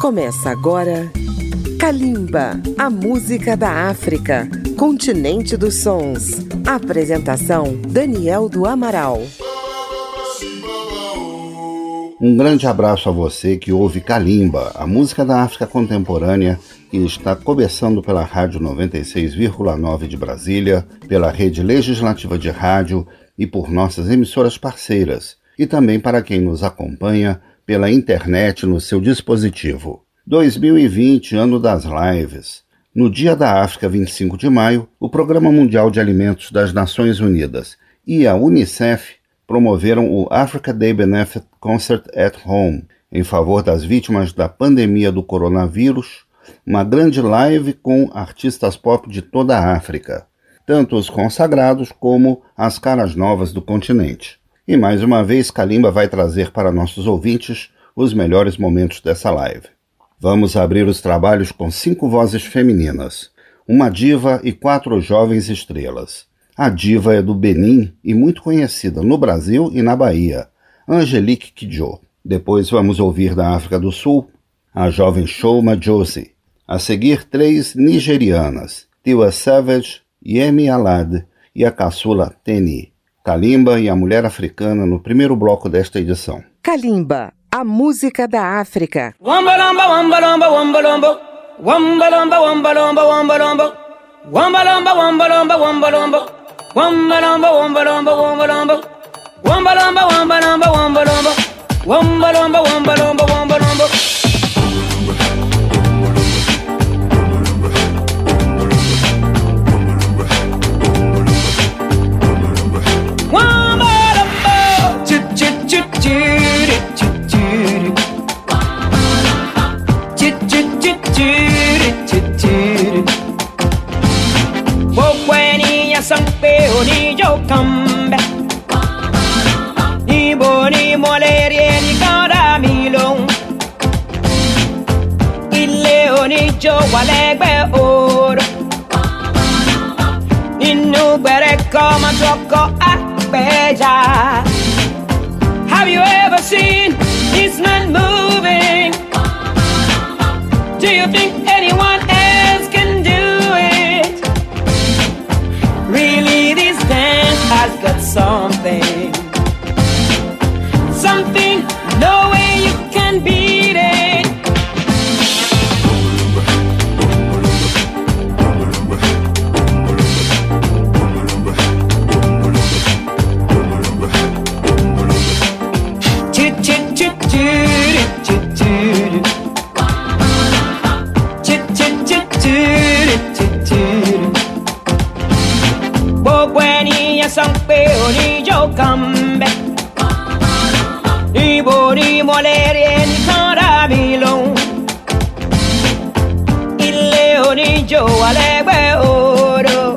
Começa agora Kalimba, a música da África, continente dos sons. Apresentação Daniel do Amaral. Um grande abraço a você que ouve Kalimba, a música da África contemporânea, que está começando pela Rádio 96,9 de Brasília, pela Rede Legislativa de Rádio e por nossas emissoras parceiras, e também para quem nos acompanha pela internet no seu dispositivo. 2020, ano das lives. No Dia da África, 25 de maio, o Programa Mundial de Alimentos das Nações Unidas e a UNICEF promoveram o Africa Day Benefit Concert at Home, em favor das vítimas da pandemia do coronavírus, uma grande live com artistas pop de toda a África, tanto os consagrados como as caras novas do continente. E mais uma vez, Kalimba vai trazer para nossos ouvintes os melhores momentos dessa live. Vamos abrir os trabalhos com 5 vozes femininas, uma diva e 4 jovens estrelas. A diva é do Benin e muito conhecida no Brasil e na Bahia, Angelique Kidjo. Depois vamos ouvir da África do Sul, a jovem Choma Josie. A seguir, 3 nigerianas, Tiwa Savage, Yemi Alade e a caçula Teni. Kalimba e a mulher africana no primeiro bloco desta edição. Kalimba, a música da África. Wambalamba, wambalamba, wambalamba. Wambalamba, wambalamba, wambalamba. Wambalamba, wambalamba, wambalamba. Wambalamba, wambalamba, wambalamba. Wambalamba, wambalamba, wambalamba. Wambalamba, wambalamba, wambalamba. Sampe oni jo kambe ni boni molerie ni kara milon ile oni jo walegbe oro ninu gbere koma toko akpeja. Have you ever seen this man moving? Do you think anyone else can do it? Really, this dance has got something, no way you can beat it. Sampe oni jo kambe ni boni molerie ni kara milon ile oni jo alegbe oro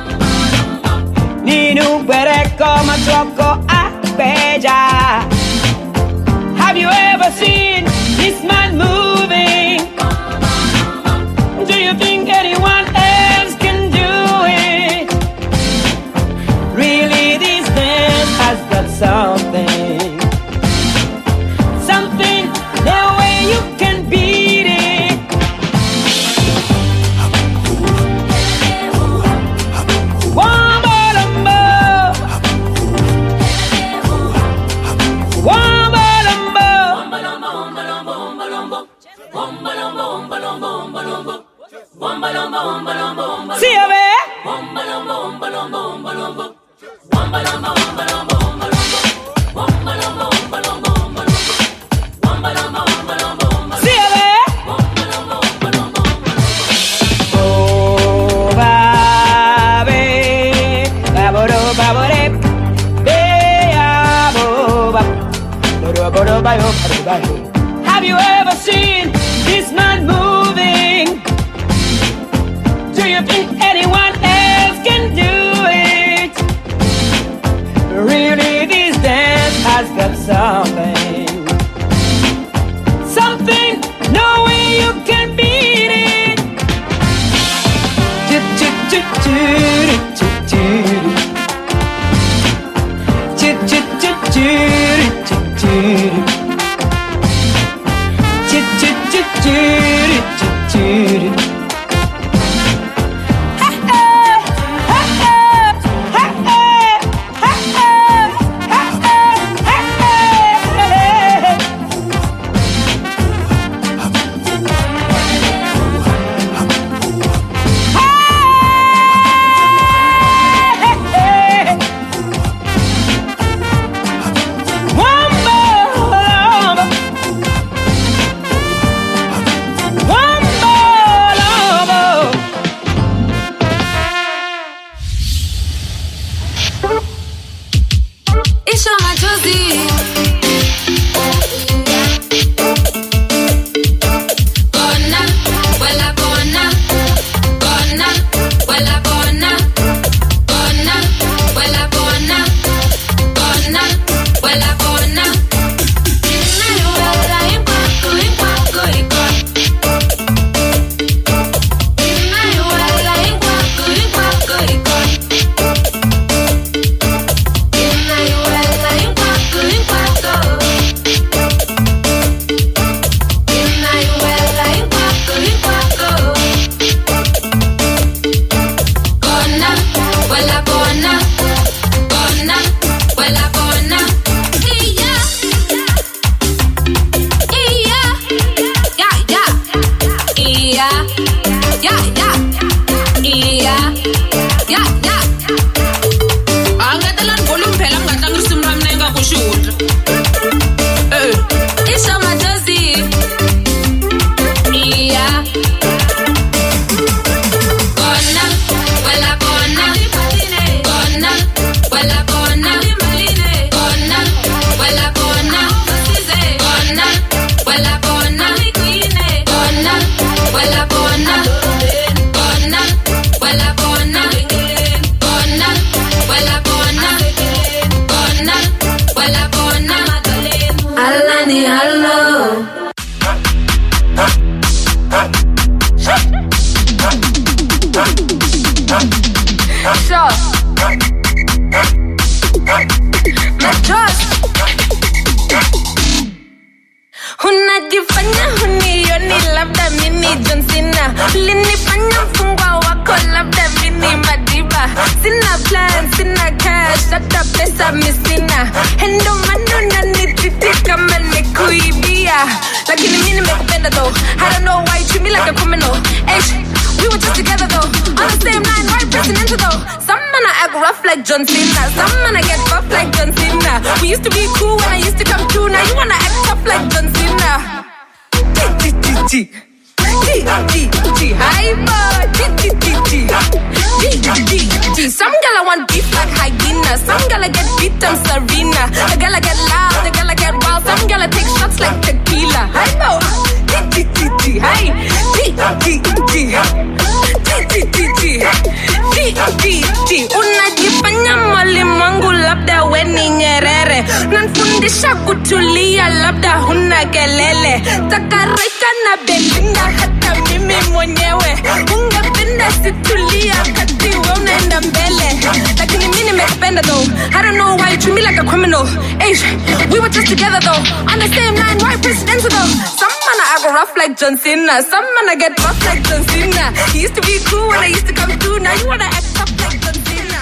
ninu gbere koma toko akpeja. Have you ever seen this man moving? Do you think anyone else can do it? Really, this dance has got something, no way you can beat it. Wambalamba, wambalamba, wambalamba, wambalamba, wambalamba, wambalamba, wambalamba. See you there. Wambalamba, wambalamba, wambalamba. Wambalamba, wambalamba, wambalamba. Wambalamba, wambalamba, wambalamba. Wambalamba, wambalamba, wambalamba. See you there. Wambalamba, wambalamba, wambalamba. Oh, babe, baboro, babore, baboro, baboro. Have you ever seen this man moving? Do you think anyone else can do it? Really, this dance has got something, no way you can beat it. Alani, hello. Sure. Unajifanya hunioni labda mini John Cena. Ulinifanya mfungwa wako labda mini Madiba. Sina plan, sina cash, hata pesa misina. Endo mano nanititi kama nikuibia. Lakini mimi nimekupenda though. I don't know why you treat me like a criminal. We were just together though. On the same line, right presidential though. Some man I act rough like John Cena. Some man I get buff like John Cena. We used to be cool when I used to come through. Now you wanna act tough like John Cena. Some gala want beef like hyena. Some gala get beat, I'm Serena. The gala get loud, the gala get wild. Some gala take shots like tequila. I know. Unajifanya mwalimu labda we ni Nyerere. Nanfundisha kutulia labda huna kelele. Takarika na Belinda hata mimi mwenyewe. Ungependa situlia kati we unaenda mbele. Lakini mimi nimekupenda though. I don't know why you treat me like a criminal. We were just together though. On the same line, right presidential though. Some man I act rough like John Cena. Some man I get buff like John Cena. He used to be cool when I used to come through. Now you wanna act tough like John Cena.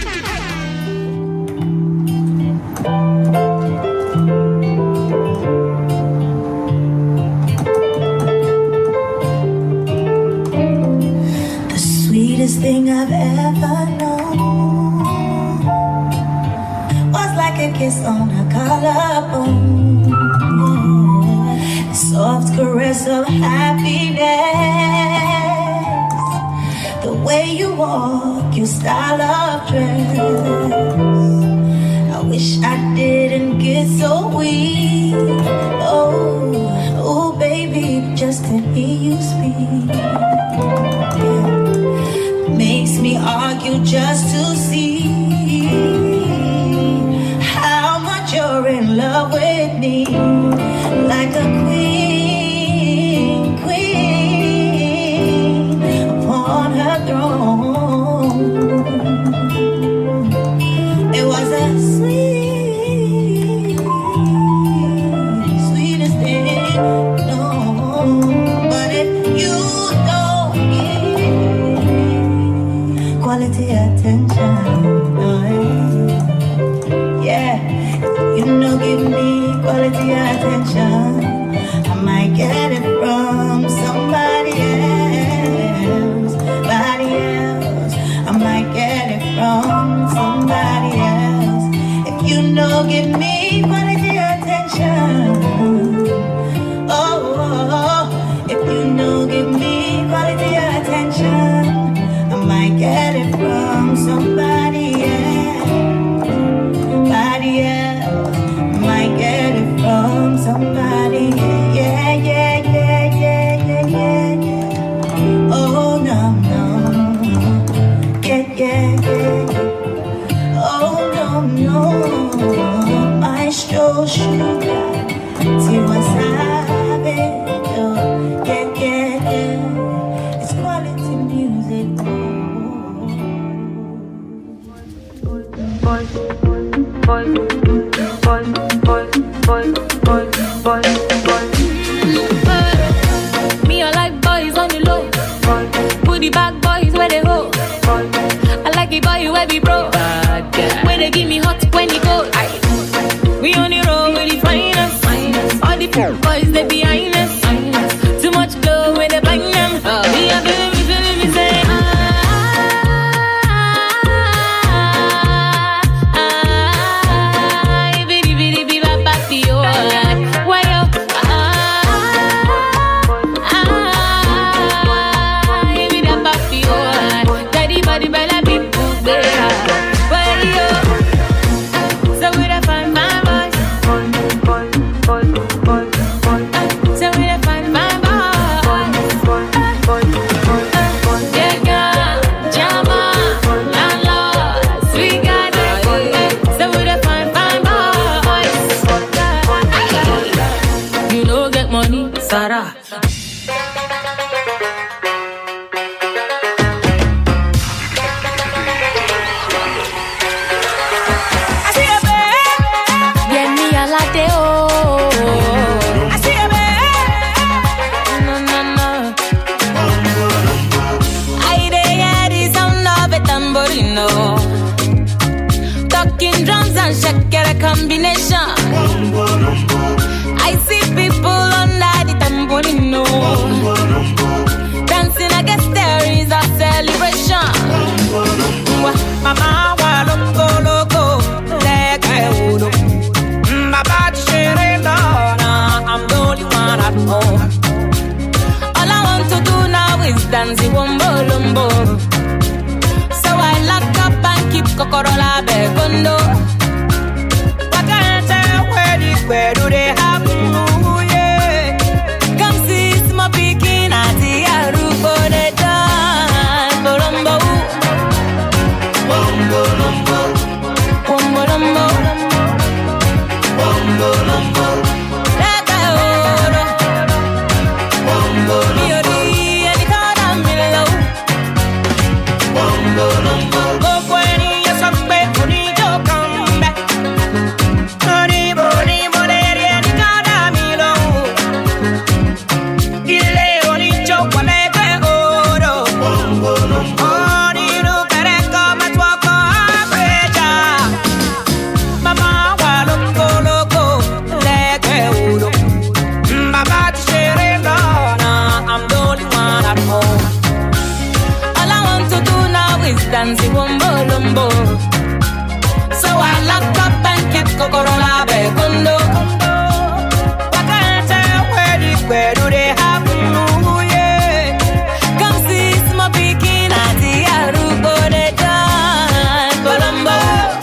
The sweetest thing I've ever known was like a kiss on a collarbone. A soft caress of happiness. The way you walk, your style of dress. I wish I didn't get so weak. Oh, baby, just to hear you speak. Yeah. Makes me argue just to see how much you're in love with me. Like a queen upon her throne. It was a sweetest thing, no. But if you don't give quality attention, yeah, you know, give me quality attention, I might get it from somebody else, I might get it from somebody else. If you know, give me quality attention. Oh, if you know, give me quality attention, I might get it from somebody else, might get it from somebody. Yeah. Oh no. Yeah. Oh no. Maestro Sugar, Tiwa Savage. Yeah. It's quality music. Boys. Me, I like boys on the low. Booty back boys where they go. I like it boy where we bro. When they give me hot when you go. We on the road with the finest. All the boys they behind us. Too much glow when they bang them. We are feeling me say Tara. Talking drums and shakera combination. I see people under the tambourino dancing. I guess there is a celebration. Mama wa loco loco like udo. Baba Sherena, I'm the only one at home. All I want to do now is dance the wombo lumbo. I lock up and keep Kokorola Begondo. What can I tell where do they happen? Ooh, yeah. Come see my picking at the Arubo de dance. Bolombo. Bombo lombo. Bombo lombo. Bombo lombo. Leka oro. Bombo lombo. Any kind of mellow. Bombo lombo. Dancing wombo lumbo. So I lock up and keep Kokorola Begondo. What can I tell where do they happen? Ooh, yeah. Come see my picking at the Arubo de dance. Bolombo.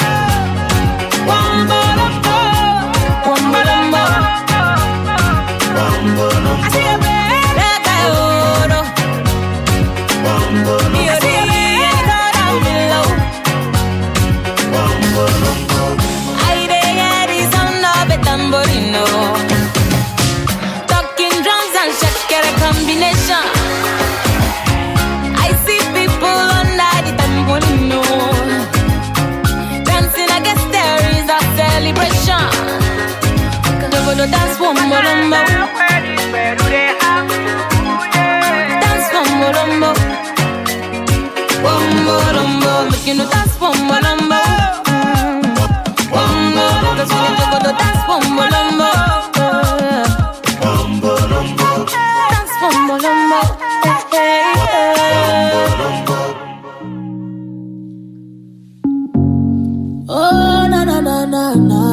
Wombo lumbo. Wombo lumbo. Wombo lumbo. I see a bed. Like I oro. Wombo lumbo. Talking drums and shakera combination. I see people under the tambourino dancing. I guess there is a celebration. Go dance wombo lumbo. Dance wombo lumbo. Wombo lumbo. Making you dance wombo lumbo. Wombo lumbo. Go dance wombo lumbo. Oh na na na na na,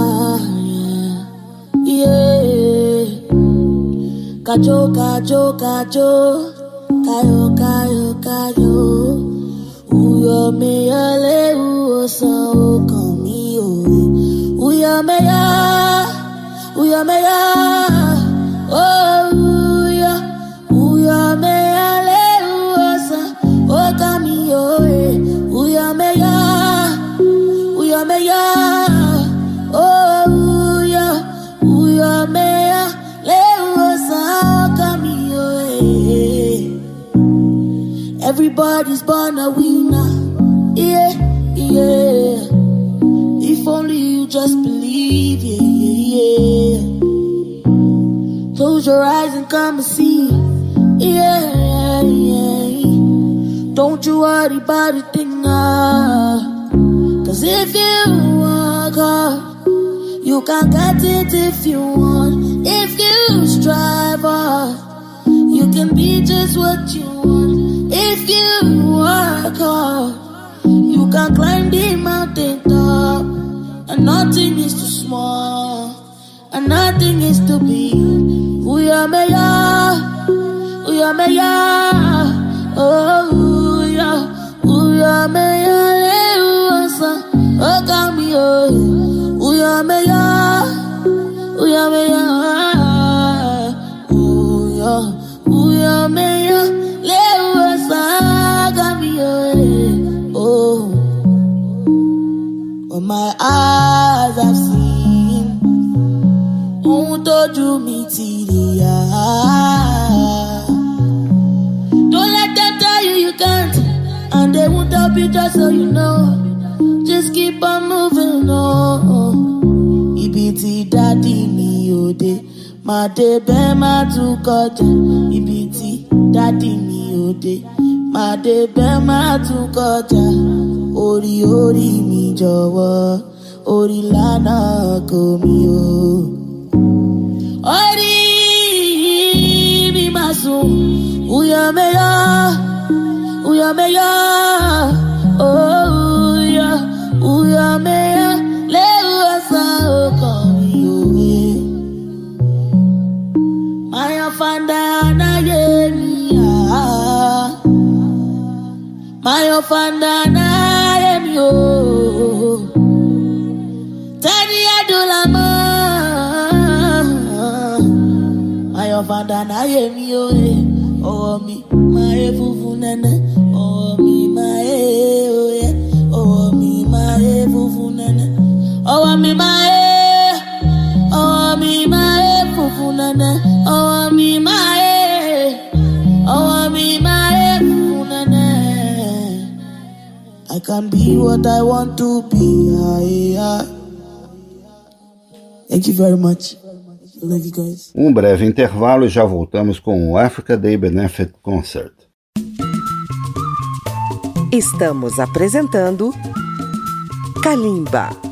yeah, yeah. Kajo kajo kajo, kayo kayo kayo. Uyo me ale uosa okamio. Uyo me ya, uyo me ya. Oh uyo, uyo me ale uosa okamio. Uyo me ya. Uyameya, oh uyameya, leo sakamiyo. Everybody's born a winner, yeah, yeah. If only you just believe, yeah, yeah. Close your eyes and come and see, yeah, yeah. Don't you worry about a thing, Cause if you work hard, you can get it if you want. If you strive hard, you can be just what you want. If you work hard, you can climb the mountain top. And nothing is too small, and nothing is too big. Uyameya, uyameya, oh uyameya. Okamio, uyameya, uyameya, uyameya, leo sagamio. Oh, what my eyes have seen, do me tiria. Don't let them tell you you can't, and they won't help you just so you know. Just keep on moving on. Ibi ti daddy mi ode, ma de be ma tu koja. Ibi ti daddy mi ode, ma de be ma tu koja. Ori ori mi jọ̀wọ́, ori lana ko mi o. Ori mi ma sun, uya meya, oh uya meya, le uasa oko mi o. Maya fanda na ye mi ah, Maya fanda na ye mi o. Tani adula ma, Maya fanda na ye mi o. Oh mi ma e fufu nene, oh mi ma e oh yeah, oh mi ma e fufu nene, oh mi ma e, oh mi ma e fufu nene, oh mi ma e, oh mi ma e fufu nene. I can be what I want to be. Thank you very much. I love you guys. Breve intervalo e já voltamos com o Africa Day Benefit Concert. Estamos apresentando Kalimba.